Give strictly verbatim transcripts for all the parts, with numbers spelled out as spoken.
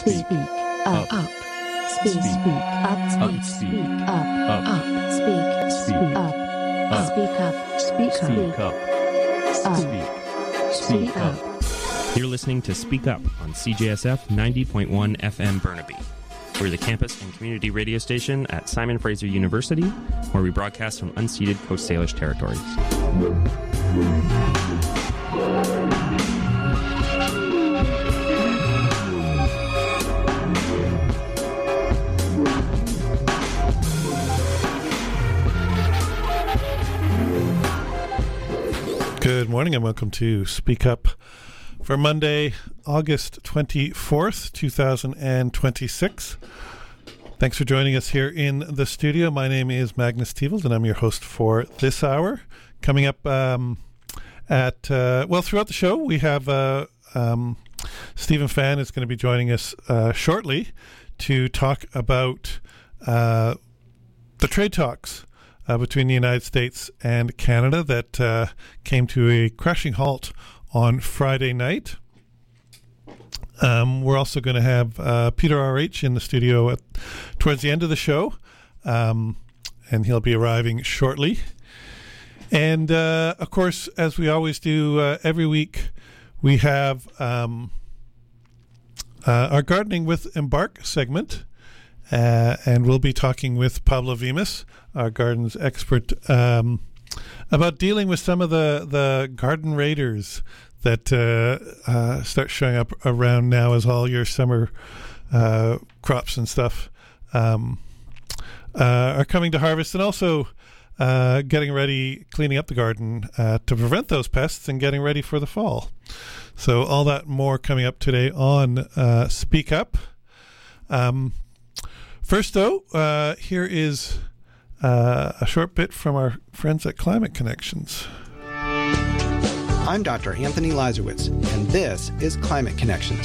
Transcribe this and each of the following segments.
Speak up. Up. Speak up. Speak up. Up. Speak. Speak up. Speak up. Speak up. Speak. Speak up. You're listening to Speak Up on C J S F ninety point one F M Burnaby. We're the campus and community radio station at Simon Fraser University, where we broadcast from unceded Coast Salish territories. Good morning and welcome to Speak Up for Monday, August twenty-fourth, twenty twenty-six. Thanks for joining us here in the studio. My name is Magnus Teevald and I'm your host for this hour. Coming up um, at, uh, well, throughout the show, we have uh, um, Stephen Fan is going to be joining us uh, shortly to talk about uh, the trade talks Uh, between the United States and Canada that uh, came to a crashing halt on Friday night. Um, we're also going to have uh, Peter R H in the studio at, towards the end of the show, um, and he'll be arriving shortly. And, uh, of course, as we always do uh, every week, we have um, uh, our Gardening with Embark segment. Uh, and we'll be talking with Pablo Vimas, our gardens expert, um, about dealing with some of the, the garden raiders that uh, uh, start showing up around now as all your summer uh, crops and stuff um, uh, are coming to harvest, and also uh, getting ready, cleaning up the garden uh, to prevent those pests and getting ready for the fall. So all that more coming up today on uh, Speak Up. Um, First, though, uh, here is uh, a short bit from our friends at Climate Connections. I'm Doctor Anthony Lazarowitz, and this is Climate Connections.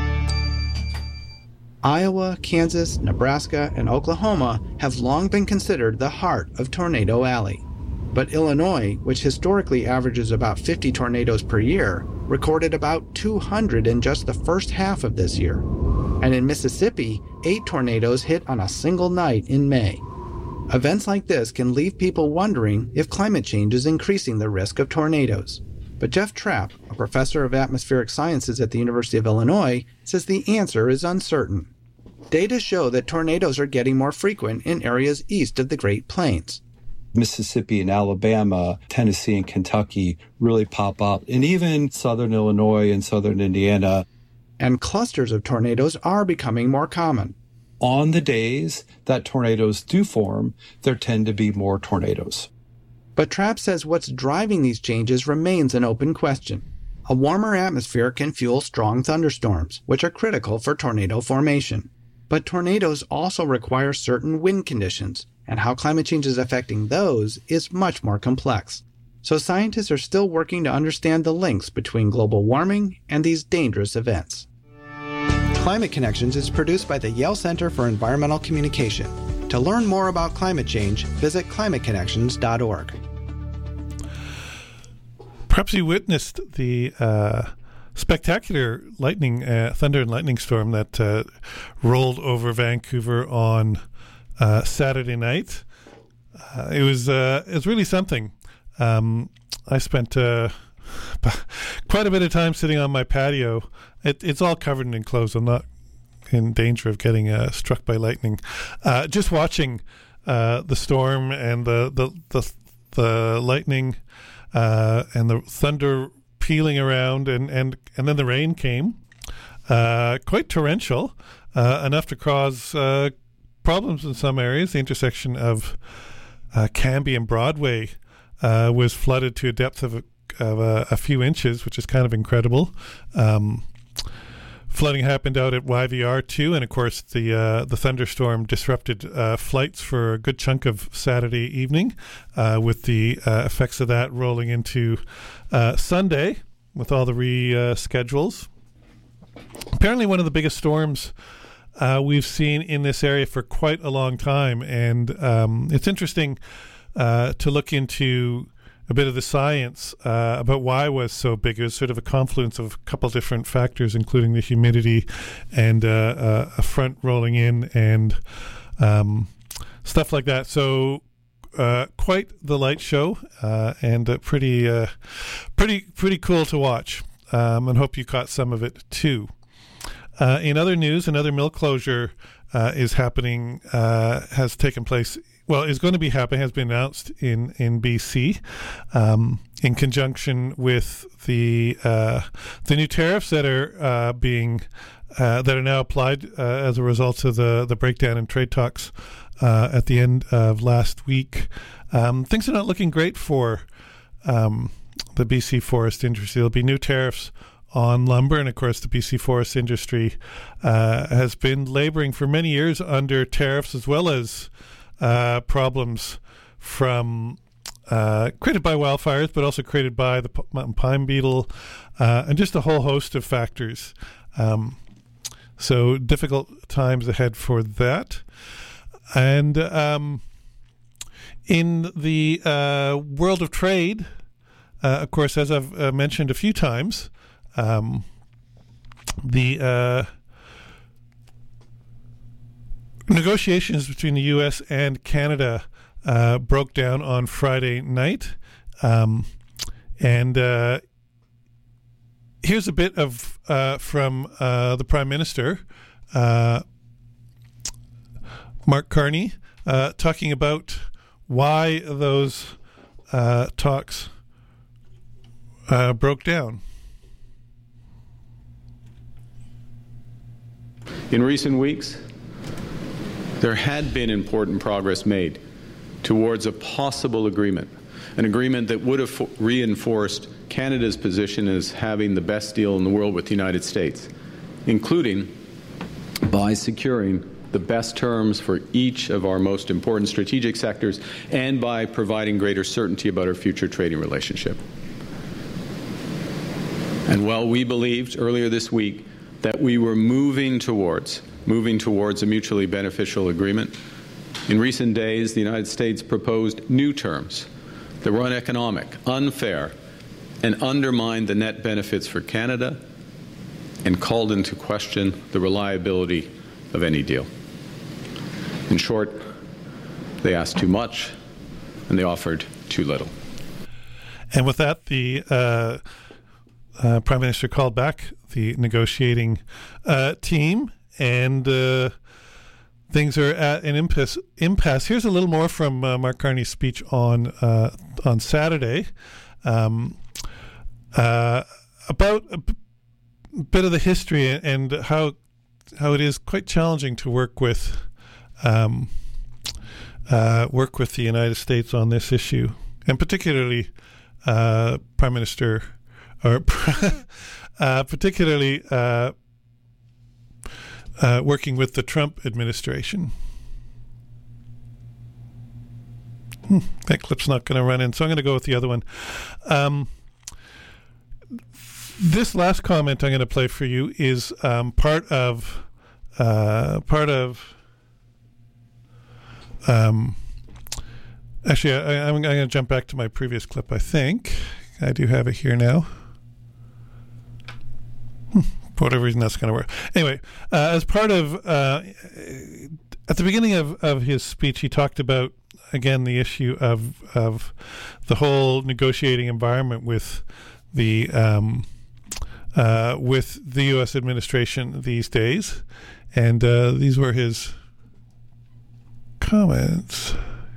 Iowa, Kansas, Nebraska, and Oklahoma have long been considered the heart of Tornado Alley. But Illinois, which historically averages about fifty tornadoes per year, recorded about two hundred in just the first half of this year. And in Mississippi, eight tornadoes hit on a single night in May. Events like this can leave people wondering if climate change is increasing the risk of tornadoes. But Jeff Trapp, a professor of atmospheric sciences at the University of Illinois, says the answer is uncertain. Data show that tornadoes are getting more frequent in areas east of the Great Plains. Mississippi and Alabama, Tennessee and Kentucky really pop up, and even southern Illinois and southern Indiana. And clusters of tornadoes are becoming more common. On the days that tornadoes do form, there tend to be more tornadoes. But Trapp says what's driving these changes remains an open question. A warmer atmosphere can fuel strong thunderstorms, which are critical for tornado formation. But tornadoes also require certain wind conditions, and how climate change is affecting those is much more complex. So scientists are still working to understand the links between global warming and these dangerous events. Climate Connections is produced by the Yale Center for Environmental Communication. To learn more about climate change, visit climate connections dot org. Perhaps you witnessed the uh, spectacular lightning, uh, thunder and lightning storm that uh, rolled over Vancouver on uh, Saturday night. Uh, it was uh, it was really something. Um, I spent uh, quite a bit of time sitting on my patio. It, it's all covered in enclosed. I'm not in danger of getting uh, struck by lightning. Uh, just watching uh, the storm and the the the, the lightning uh, and the thunder pealing around, and, and, and then the rain came. Uh, quite torrential, uh, enough to cause uh, problems in some areas. The intersection of uh, Cambie and Broadway Uh, was flooded to a depth of, a, of a, a few inches, which is kind of incredible. Um, flooding happened out at Y V R too, and of course the uh, the thunderstorm disrupted uh, flights for a good chunk of Saturday evening, uh, with the uh, effects of that rolling into uh, Sunday with all the reschedules. Apparently one of the biggest storms uh, we've seen in this area for quite a long time, and um, it's interesting Uh, to look into a bit of the science uh, about why it was so big. It was sort of a confluence of a couple different factors, including the humidity and uh, uh, a front rolling in and um, stuff like that. So uh, quite the light show uh, and uh, pretty, uh, pretty, pretty cool to watch. Um, and hope you caught some of it too. Uh, in other news, another mill closure uh, is happening, uh, has taken place. Well, is going to be happening, has been announced in, in B C um, in conjunction with the uh, the new tariffs that are uh, being uh, that are now applied uh, as a result of the, the breakdown in trade talks uh, at the end of last week. Um, things are not looking great for um, the B C forest industry. There'll be new tariffs on lumber, and of course the B C forest industry uh, has been laboring for many years under tariffs as well as Uh, problems from uh, created by wildfires, but also created by the p- mountain pine beetle, uh, and just a whole host of factors. Um, so difficult times ahead for that. And um, in the uh, world of trade, uh, of course, as I've uh, mentioned a few times, um, the uh, negotiations between the U S and Canada uh, broke down on Friday night. Um, and uh, here's a bit of uh, from uh, the Prime Minister, uh, Mark Carney, uh, talking about why those uh, talks uh, broke down. In recent weeks, there had been important progress made towards a possible agreement, an agreement that would have fo- reinforced Canada's position as having the best deal in the world with the United States, including by securing the best terms for each of our most important strategic sectors and by providing greater certainty about our future trading relationship. And while we believed earlier this week that we were moving towards moving towards a mutually beneficial agreement, in recent days, the United States proposed new terms that were uneconomic, unfair, and undermined the net benefits for Canada and called into question the reliability of any deal. In short, they asked too much and they offered too little. And with that, the uh, uh, Prime Minister called back the negotiating uh, team, and uh, things are at an impasse. impasse. Here's a little more from uh, Mark Carney's speech on uh, on Saturday um, uh, about a b- bit of the history and how how it is quite challenging to work with um, uh, work with the United States on this issue, and particularly uh, Prime Minister or uh, particularly. Uh, Uh, working with the Trump administration. Hmm, that clip's not going to run in, so I'm going to go with the other one. Um, this last comment I'm going to play for you is um, part of uh, part of. Um, actually, I, I'm, I'm going to jump back to my previous clip. I think I do have it here now. Hmm. For whatever reason, that's going to work. Anyway, uh, as part of, uh, at the beginning of, of his speech, he talked about, again, the issue of of the whole negotiating environment with the um, uh, with the U S administration these days, and uh, these were his comments.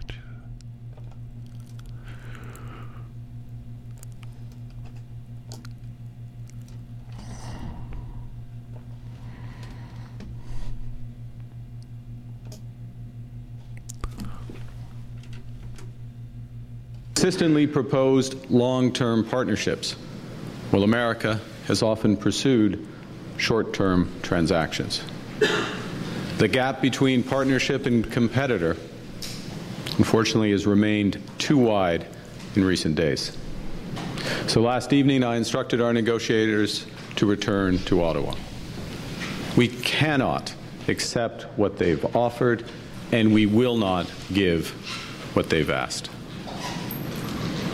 Consistently proposed long-term partnerships, while America has often pursued short-term transactions. The gap between partnership and competitor, unfortunately, has remained too wide in recent days. So last evening, I instructed our negotiators to return to Ottawa. We cannot accept what they've offered, and we will not give what they've asked.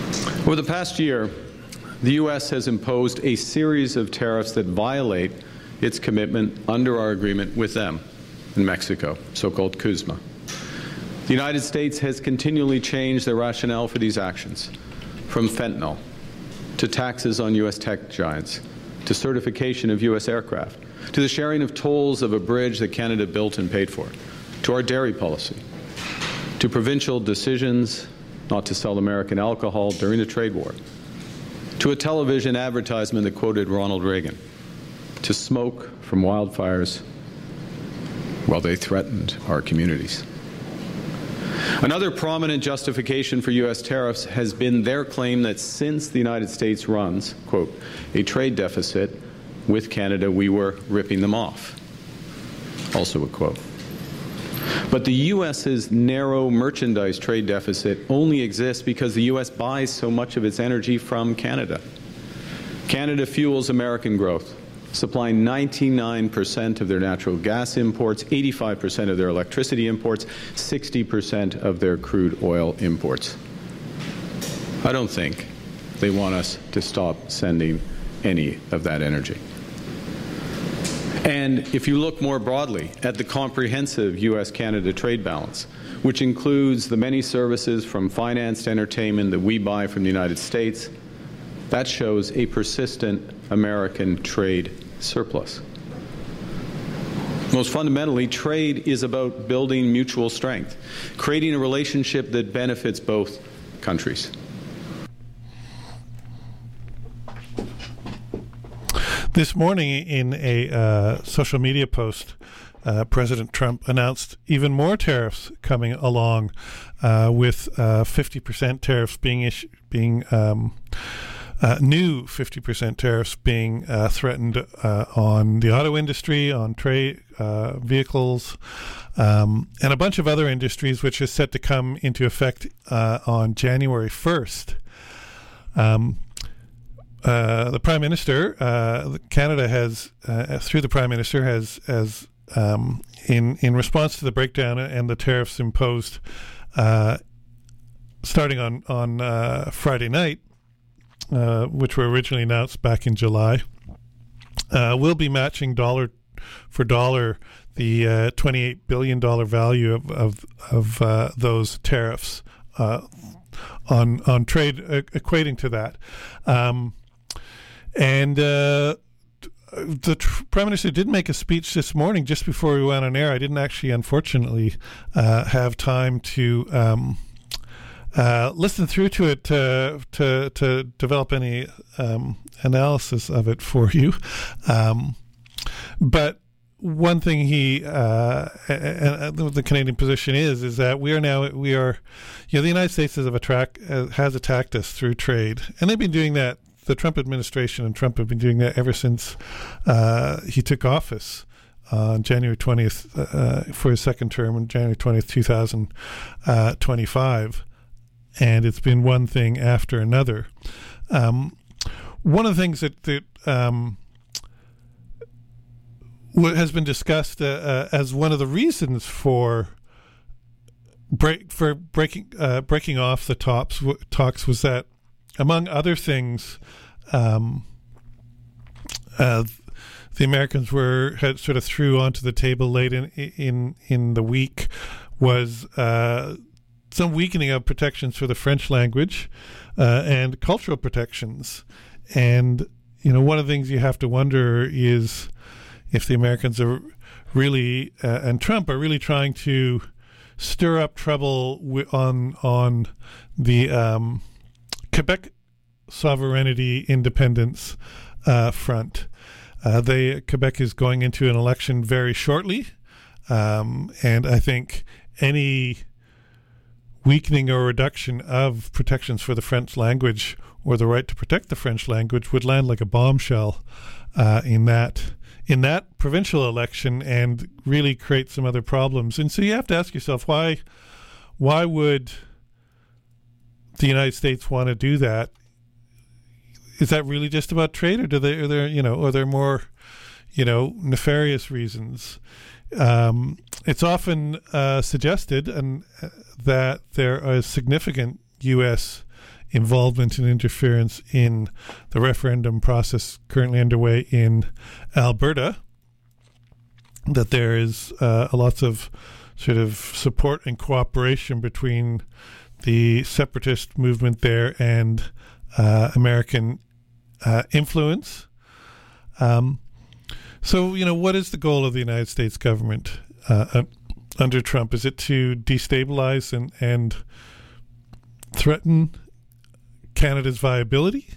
Over the past year, the U S has imposed a series of tariffs that violate its commitment under our agreement with them in Mexico, so-called CUSMA. The United States has continually changed their rationale for these actions, from fentanyl to taxes on U S tech giants, to certification of U S aircraft, to the sharing of tolls of a bridge that Canada built and paid for, to our dairy policy, to provincial decisions not to sell American alcohol during the trade war, to a television advertisement that quoted Ronald Reagan, to smoke from wildfires while they threatened our communities. Another prominent justification for U S tariffs has been their claim that since the United States runs, quote, a trade deficit with Canada, we were ripping them off. Also a quote. But the U S's narrow merchandise trade deficit only exists because the U S buys so much of its energy from Canada. Canada fuels American growth, supplying ninety-nine percent of their natural gas imports, eighty-five percent of their electricity imports, sixty percent of their crude oil imports. I don't think they want us to stop sending any of that energy. And if you look more broadly at the comprehensive U S Canada trade balance, which includes the many services from finance to entertainment that we buy from the United States, that shows a persistent American trade surplus. Most fundamentally, trade is about building mutual strength, creating a relationship that benefits both countries. This morning, in a uh, social media post, uh, President Trump announced even more tariffs coming along, uh, with uh, fifty percent tariffs being issu- being um, uh, new fifty percent tariffs being uh, threatened uh, on the auto industry, on trade uh, vehicles, um, and a bunch of other industries, which is set to come into effect uh, on January first. Um, Uh, the Prime Minister, uh, Canada has, uh, through the Prime Minister, has, has um, in in response to the breakdown and the tariffs imposed, uh, starting on on uh, Friday night, uh, which were originally announced back in July, uh, will be matching dollar for dollar the uh, twenty-eight billion dollars value of of, of uh, those tariffs uh, on on trade, uh, equating to that. Um, And uh, the tr- Prime Minister did make a speech this morning just before we went on air. I didn't actually, unfortunately, uh, have time to um, uh, listen through to it to to, to develop any um, analysis of it for you. Um, but one thing he, uh, uh, the Canadian position is, is that we are now, we are, you know, the United States has, attract, uh, has attacked us through trade, and they've been doing that. The Trump administration and Trump have been doing that ever since uh, he took office on January twentieth uh, for his second term on January twentieth, twenty twenty-five. And it's been one thing after another. Um, one of the things that, that um, what has been discussed uh, uh, as one of the reasons for break for breaking uh, breaking off the tops w- talks was that, among other things, um, uh, the Americans were had sort of threw onto the table late in in in the week was uh, some weakening of protections for the French language uh, and cultural protections. And you know, one of the things you have to wonder is if the Americans are really uh, and Trump are really trying to stir up trouble w- on on the um, Quebec sovereignty independence uh, front. Uh, they Quebec is going into an election very shortly, um, and I think any weakening or reduction of protections for the French language or the right to protect the French language would land like a bombshell uh, in that in that provincial election and really create some other problems. And so you have to ask yourself, why why would the United States want to do that? Is that really just about trade, or do they, are there, you know, are there more, you know, nefarious reasons? Um, it's often uh, suggested and uh, that there is significant U S involvement and interference in the referendum process currently underway in Alberta, that there is uh, lots of sort of support and cooperation between the separatist movement there and uh, American uh, influence. Um, so, you know, what is the goal of the United States government uh, uh, under Trump? Is it to destabilize and, and threaten Canada's viability?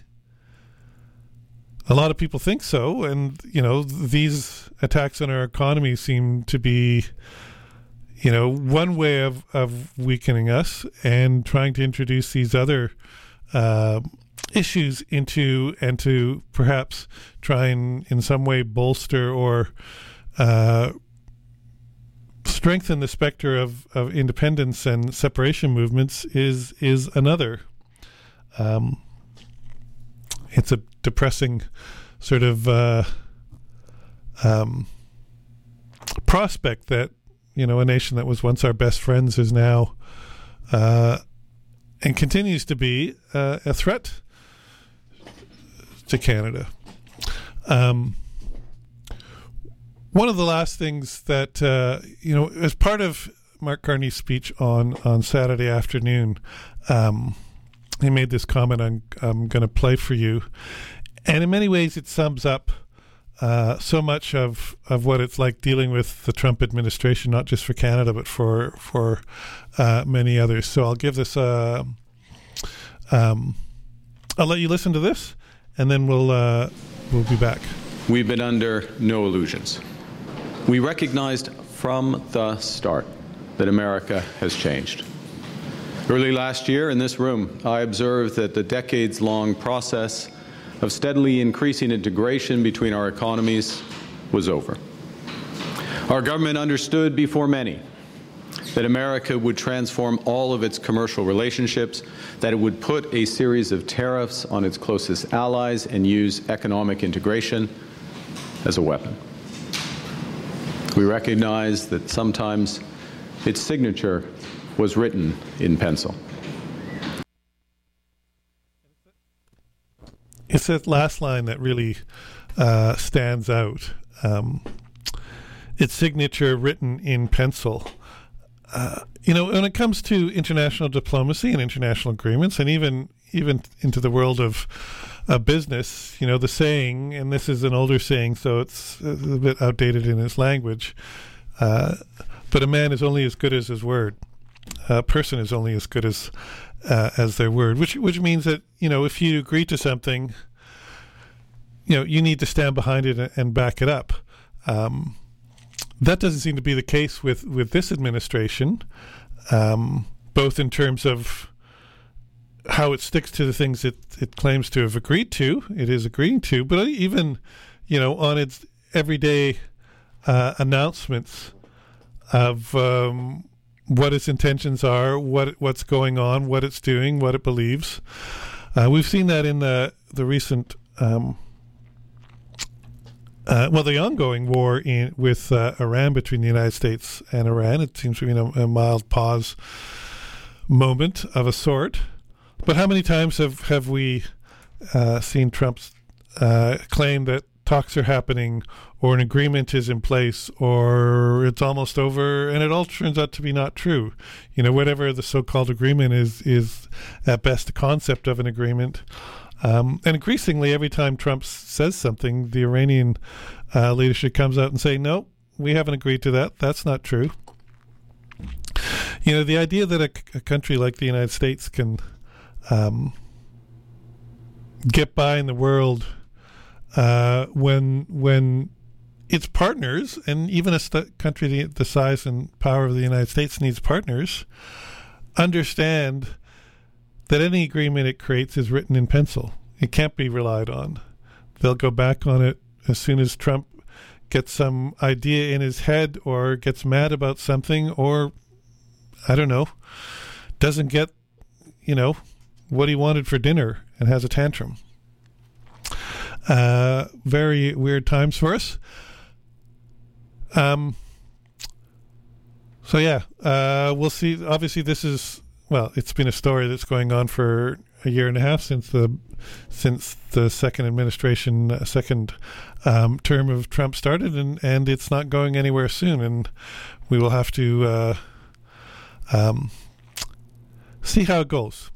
A lot of people think so, and, you know, these attacks on our economy seem to be, you know, one way of, of weakening us and trying to introduce these other uh, issues into, and to perhaps try and in some way bolster or uh, strengthen the specter of, of independence and separation movements is is another. Um, it's a depressing sort of uh, um, prospect that, you know, a nation that was once our best friends is now uh, and continues to be uh, a threat to Canada. Um, one of the last things that, uh, you know, as part of Mark Carney's speech on, on Saturday afternoon, um, he made this comment I'm, I'm going to play for you. And in many ways, it sums up uh, so much of, of what it's like dealing with the Trump administration, not just for Canada, but for for uh, many others. So I'll give this a... Um, I'll let you listen to this, and then we'll uh, we'll be back. We've been under no illusions. We recognized from the start that America has changed. Early last year in this room, I observed that the decades-long process of steadily increasing integration between our economies was over. Our government understood before many that America would transform all of its commercial relationships, that it would put a series of tariffs on its closest allies and use economic integration as a weapon. We recognize that sometimes its signature was written in pencil. It's that last line that really uh, stands out. Um, its signature written in pencil. Uh, you know, when it comes to international diplomacy and international agreements, and even even into the world of uh, business, you know, the saying, and this is an older saying, so it's a bit outdated in its language, uh, but a man is only as good as his word. A person is only as good as uh, as their word, which which means that, you know, if you agree to something, you know, you need to stand behind it and back it up. Um, that doesn't seem to be the case with, with this administration, um, both in terms of how it sticks to the things it, it claims to have agreed to, it is agreeing to, but even, you know, on its everyday uh, announcements of um, what its intentions are, what what's going on, what it's doing, what it believes. Uh, we've seen that in the the recent, um, uh, well, the ongoing war in with uh, Iran, between the United States and Iran. It seems to be a, a mild pause moment of a sort. But how many times have have we uh, seen Trump's uh, claim that talks are happening, or an agreement is in place, or it's almost over, and it all turns out to be not true. You know, whatever the so-called agreement is, is at best a concept of an agreement. Um, and increasingly, every time Trump says something, the Iranian uh, leadership comes out and say, no, we haven't agreed to that. That's not true. You know, the idea that a, a country like the United States can um, get by in the world Uh, when when its partners, and even a st- country the, the size and power of the United States needs partners, understand that any agreement it creates is written in pencil. It can't be relied on. They'll go back on it as soon as Trump gets some idea in his head, or gets mad about something, or, I don't know, doesn't get, you know, what he wanted for dinner and has a tantrum. Uh, very weird times for us. Um, so yeah, uh, we'll see. Obviously, this is, well, it's been a story that's going on for a year and a half since the since the second administration, uh, second um, term of Trump started, and, and it's not going anywhere soon. And we will have to uh, um, see how it goes.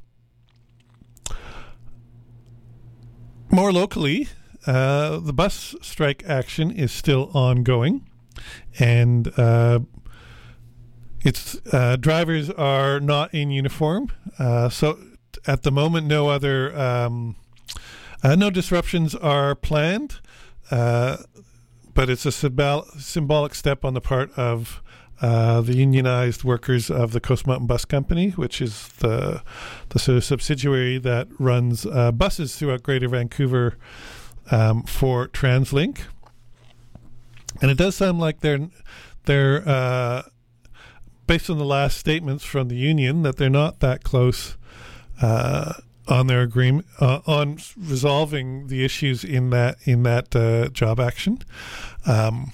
More locally, uh, the bus strike action is still ongoing, and uh, it's uh, drivers are not in uniform. Uh, so at the moment, no other um, uh, no disruptions are planned, uh, but it's a symbol- symbolic step on the part of Uh, the unionized workers of the Coast Mountain Bus Company, which is the the sort of subsidiary that runs uh, buses throughout Greater Vancouver um, for TransLink. And it does sound like they're they're uh, based on the last statements from the union that they're not that close uh, on their agreement uh, on resolving the issues in that in that uh, job action. Um,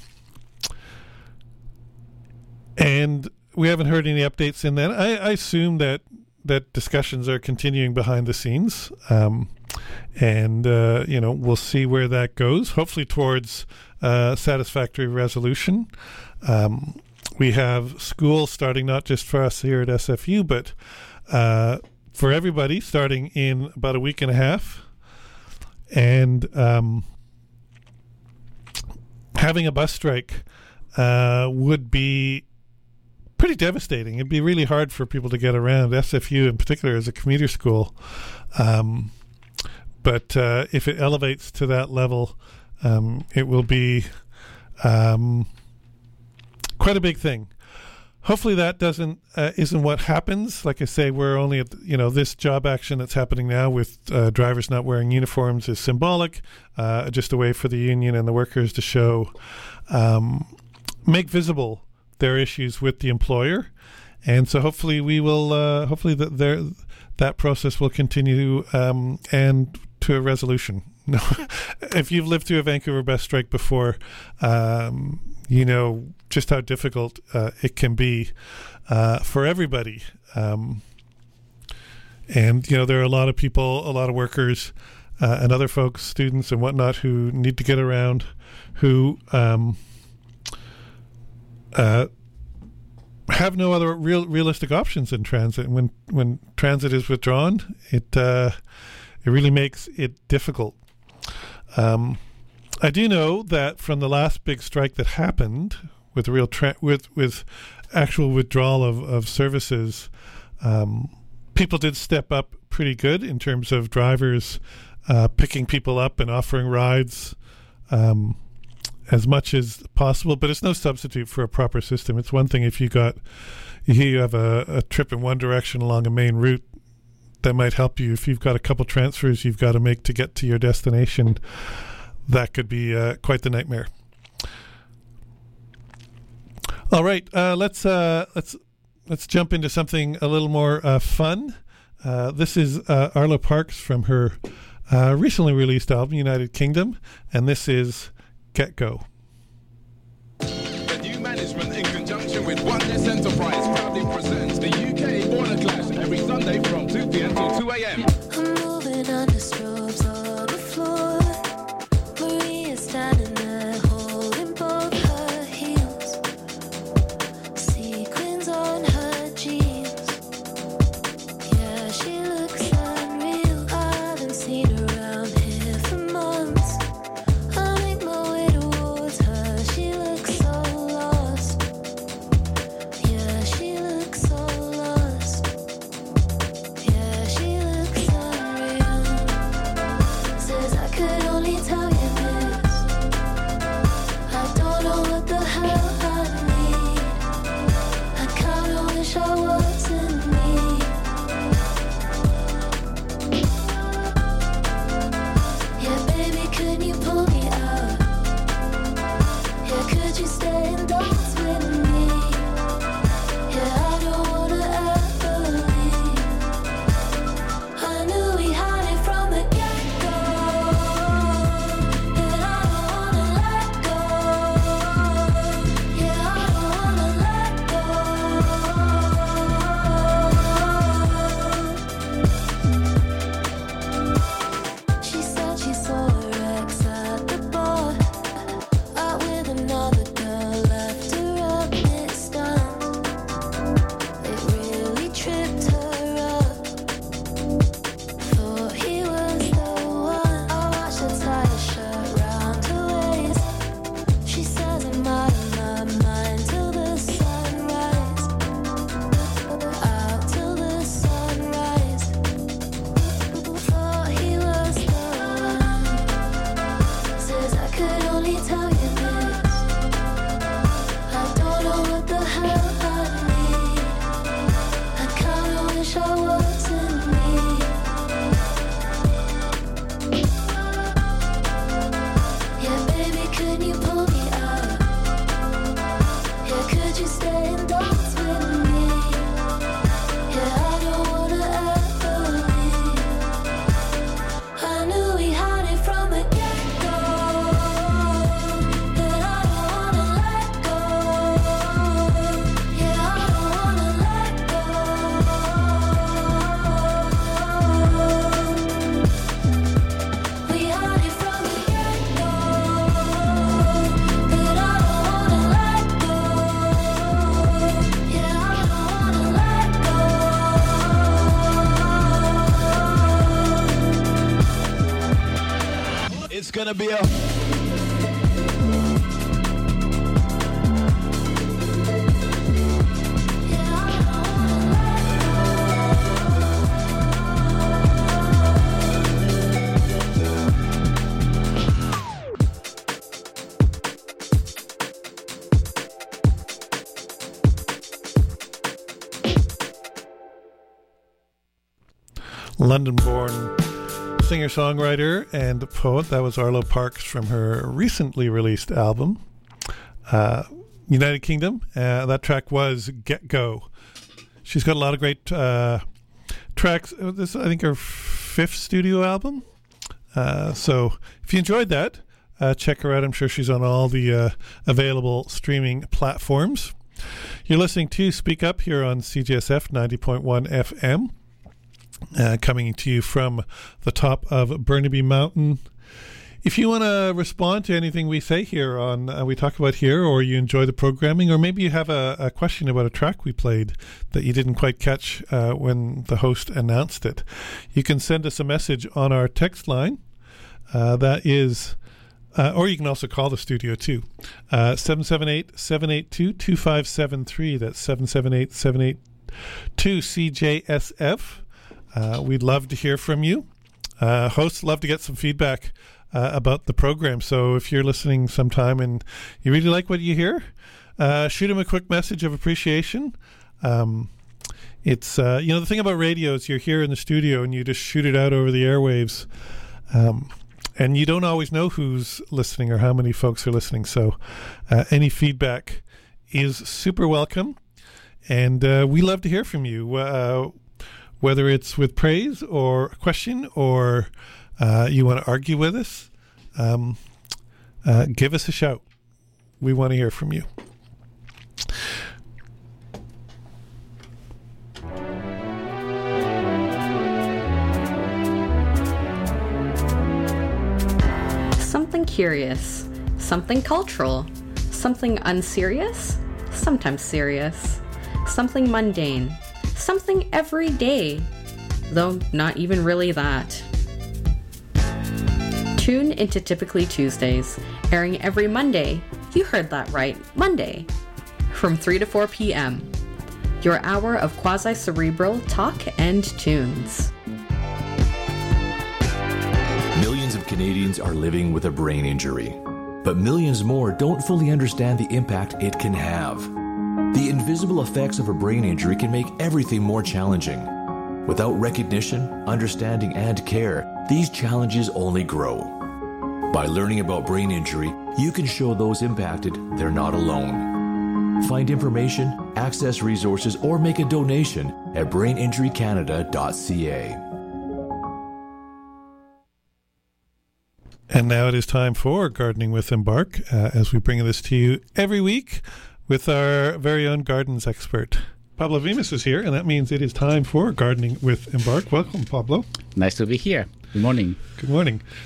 And we haven't heard any updates in that. I, I assume that that discussions are continuing behind the scenes, um, and uh, you know, we'll see where that goes. Hopefully, towards uh, satisfactory resolution. Um, we have school starting not just for us here at S F U, but uh, for everybody starting in about a week and a half, and um, having a bus strike uh, would be pretty devastating. It'd be really hard for people to get around. S F U in particular is a commuter school. Um, but uh, if it elevates to that level, um, it will be um, quite a big thing. Hopefully that doesn't uh, isn't what happens. Like I say, we're only at, you know, this job action that's happening now with uh, drivers not wearing uniforms is symbolic, uh, just a way for the union and the workers to show, um, make visible their issues with the employer, and so hopefully we will. Uh, hopefully that there that process will continue um, and to a resolution. No, if you've lived through a Vancouver bus strike before, um, you know just how difficult uh, it can be uh, for everybody. Um, and you know there are a lot of people, a lot of workers, uh, and other folks, students and whatnot, who need to get around, who. Um, Uh, have no other real realistic options in transit. When when transit is withdrawn, it uh, it really makes it difficult. Um, I do know that from the last big strike that happened, with real tra- with with actual withdrawal of of services, um, people did step up pretty good in terms of drivers uh, picking people up and offering rides. Um, as much as possible, but it's no substitute for a proper system. It's one thing if you got you have a, a trip in one direction along a main route that might help you. If you've got a couple transfers you've got to make to get to your destination, that could be uh, quite the nightmare. All right, uh, let's uh, let's let's jump into something a little more uh, fun. Uh, this is uh, Arlo Parks from her uh, recently released album United Kingdom, and this is Get Go. The new management, in conjunction with Oneness Enterprise, proudly presents the U K Border Clash every Sunday from two p.m. till two a.m. I'm moving under strobes on the floor. Maria's standing there holding both her heels. Sequins on her jeans. Yeah, she looks unreal. I haven't seen her around here for months. She looks It's gonna be a London-born singer-songwriter and poet. That was Arlo Parks from her recently released album, uh, United Kingdom. Uh, that track was Get Go. She's got a lot of great uh, tracks. This, I think, her fifth studio album. Uh, so if you enjoyed that, uh, check her out. I'm sure she's on all the uh, available streaming platforms. You're listening to Speak Up here on C J S F ninety point one F M. Uh, coming to you from the top of Burnaby Mountain. If you want to respond to anything we say here on uh, we talk about here, or you enjoy the programming, or maybe you have a, a question about a track we played that you didn't quite catch uh, when the host announced it, you can send us a message on our text line. Uh, that is Uh, or you can also call the studio too. Uh, seven seven eight, seven eight two, two five seven three. That's seven seven eight, seven eight two C J S F. Uh, we'd love to hear from you. Uh, hosts love to get some feedback uh, about the program. So if you're listening sometime and you really like what you hear, uh, shoot them a quick message of appreciation. Um, it's, uh, you know, the thing about radio is you're here in the studio and you just shoot it out over the airwaves. Um, and you don't always know who's listening or how many folks are listening. So uh, any feedback is super welcome. And uh, we love to hear from you. Uh, Whether it's with praise or a question, or uh, you want to argue with us, um, uh, give us a shout. We want to hear from you. Something curious, something cultural, something unserious, sometimes serious, something mundane, something every day, though not even really that. Tune into Typically Tuesdays, airing every Monday. You heard that right, Monday, from three to four p.m. Your hour of quasi-cerebral talk and tunes. Millions of Canadians are living with a brain injury, but millions more don't fully understand the impact it can have. The invisible effects of a brain injury can make everything more challenging. Without recognition, understanding, and care, these challenges only grow. By learning about brain injury, you can show those impacted they're not alone. Find information, access resources, or make a donation at brain injury canada dot c a. And now it is time for Gardening with Embark, uh, as we bring this to you every week with our very own gardens expert. Pablo Vimas is here, and that means it is time for Gardening with Embark. Welcome, Pablo. Nice to be here. Good morning. Good morning.